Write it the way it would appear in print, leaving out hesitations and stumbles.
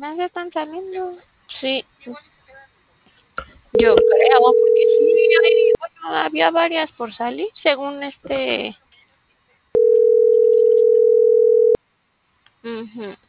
apenas están saliendo. Sí, yo creo, porque sí hay, bueno, había varias por salir, según este. Ujú.